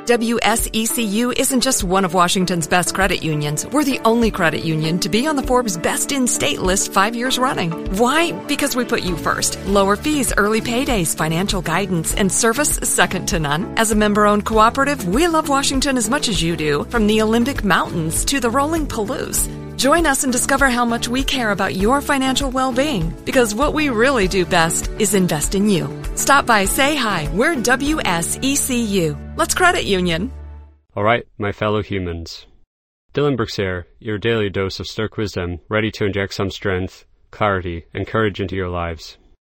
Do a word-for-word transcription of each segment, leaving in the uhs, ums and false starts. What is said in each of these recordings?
W S E C U isn't just one of Washington's best credit unions. We're the only credit union to be on the Forbes Best in State list five years running. Why? Because we put you first. Lower fees, early paydays, financial guidance, and service second to none. As a member-owned cooperative, we love Washington as much as you do, from the Olympic Mountains to the rolling Palouse. Join us and discover how much we care about your financial well-being, because what we really do best is invest in you. Stop by, say hi. We're W S E C U. Let's credit union. All right, my fellow humans. Dylan Brooks here, your daily dose of Stoic wisdom, ready to inject some strength, clarity, and courage into your lives.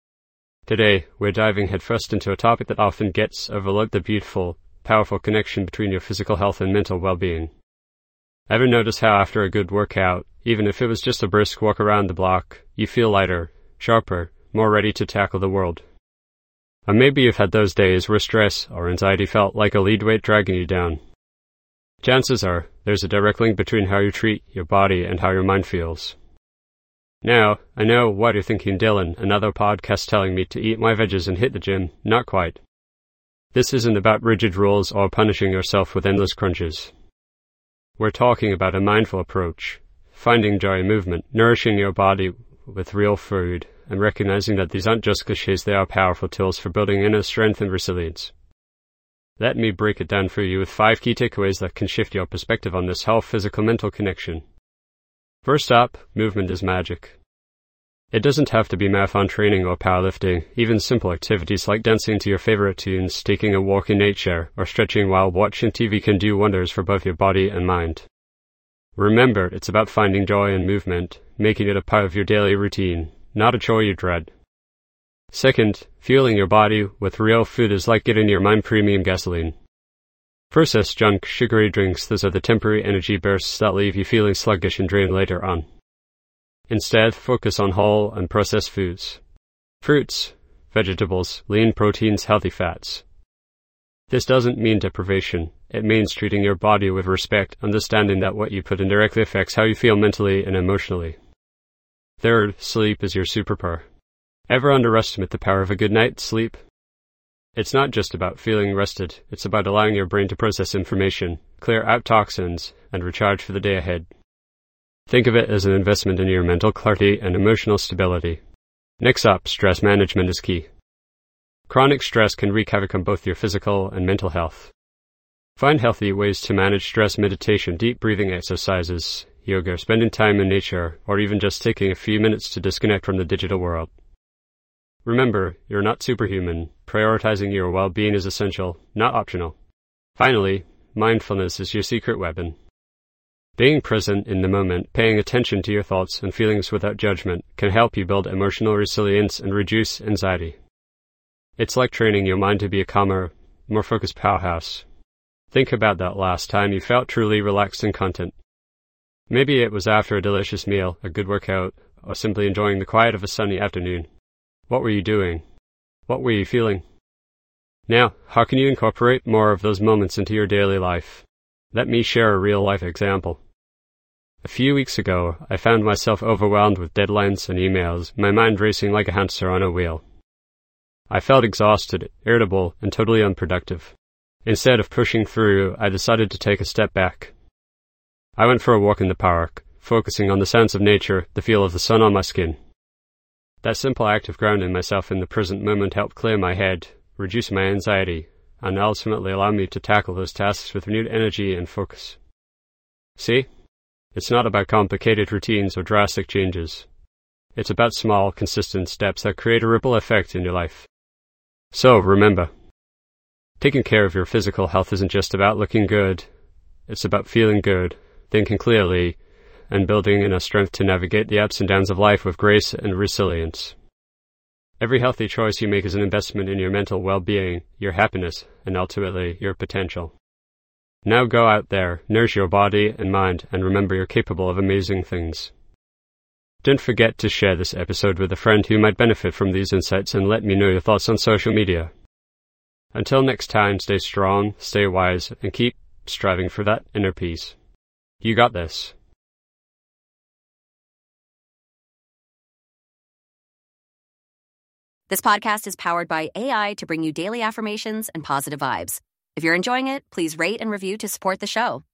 Today, we're diving headfirst into a topic that often gets overlooked: the beautiful, powerful connection between your physical health and mental well-being. Ever notice how after a good workout, even if it was just a brisk walk around the block, you feel lighter, sharper, more ready to tackle the world? Or maybe you've had those days where stress or anxiety felt like a lead weight dragging you down. Chances are, there's a direct link between how you treat your body and how your mind feels. Now, I know what you're thinking: Dylan, another podcast telling me to eat my veggies and hit the gym. Not quite. This isn't about rigid rules or punishing yourself with endless crunches. We're talking about a mindful approach, finding joy in movement, nourishing your body with real food, and recognizing that these aren't just cliches, they are powerful tools for building inner strength and resilience. Let me break it down for you with five key takeaways that can shift your perspective on this whole physical-mental connection. First up, movement is magic. It doesn't have to be marathon training or powerlifting. Even simple activities like dancing to your favorite tunes, taking a walk in nature, or stretching while watching T V can do wonders for both your body and mind. Remember, it's about finding joy in movement, making it a part of your daily routine, not a chore you dread. Second, fueling your body with real food is like getting your mind premium gasoline. Processed junk, sugary drinks, those are the temporary energy bursts that leave you feeling sluggish and drained later on. Instead, focus on whole and processed foods. Fruits, vegetables, lean proteins, healthy fats. This doesn't mean deprivation. It means treating your body with respect, understanding that what you put in directly affects how you feel mentally and emotionally. Third, sleep is your superpower. Ever underestimate the power of a good night's sleep? It's not just about feeling rested, it's about allowing your brain to process information, clear out toxins, and recharge for the day ahead. Think of it as an investment in your mental clarity and emotional stability. Next up, stress management is key. Chronic stress can wreak havoc on both your physical and mental health. Find healthy ways to manage stress: meditation, deep breathing exercises, yoga, spending time in nature, or even just taking a few minutes to disconnect from the digital world. Remember, you're not superhuman. Prioritizing your well-being is essential, not optional. Finally, mindfulness is your secret weapon. Being present in the moment, paying attention to your thoughts and feelings without judgment, can help you build emotional resilience and reduce anxiety. It's like training your mind to be a calmer, more focused powerhouse. Think about that last time you felt truly relaxed and content. Maybe it was after a delicious meal, a good workout, or simply enjoying the quiet of a sunny afternoon. What were you doing? What were you feeling? Now, how can you incorporate more of those moments into your daily life? Let me share a real-life example. A few weeks ago, I found myself overwhelmed with deadlines and emails, my mind racing like a hamster on a wheel. I felt exhausted, irritable, and totally unproductive. Instead of pushing through, I decided to take a step back. I went for a walk in the park, focusing on the sounds of nature, the feel of the sun on my skin. That simple act of grounding myself in the present moment helped clear my head, reduce my anxiety, and ultimately allow me to tackle those tasks with renewed energy and focus. See? It's not about complicated routines or drastic changes. It's about small, consistent steps that create a ripple effect in your life. So, remember, taking care of your physical health isn't just about looking good. It's about feeling good, thinking clearly, and building inner strength to navigate the ups and downs of life with grace and resilience. Every healthy choice you make is an investment in your mental well-being, your happiness, and ultimately, your potential. Now go out there, nourish your body and mind, and remember you're capable of amazing things. Don't forget to share this episode with a friend who might benefit from these insights, and let me know your thoughts on social media. Until next time, stay strong, stay wise, and keep striving for that inner peace. You got this. This podcast is powered by A I to bring you daily affirmations and positive vibes. If you're enjoying it, please rate and review to support the show.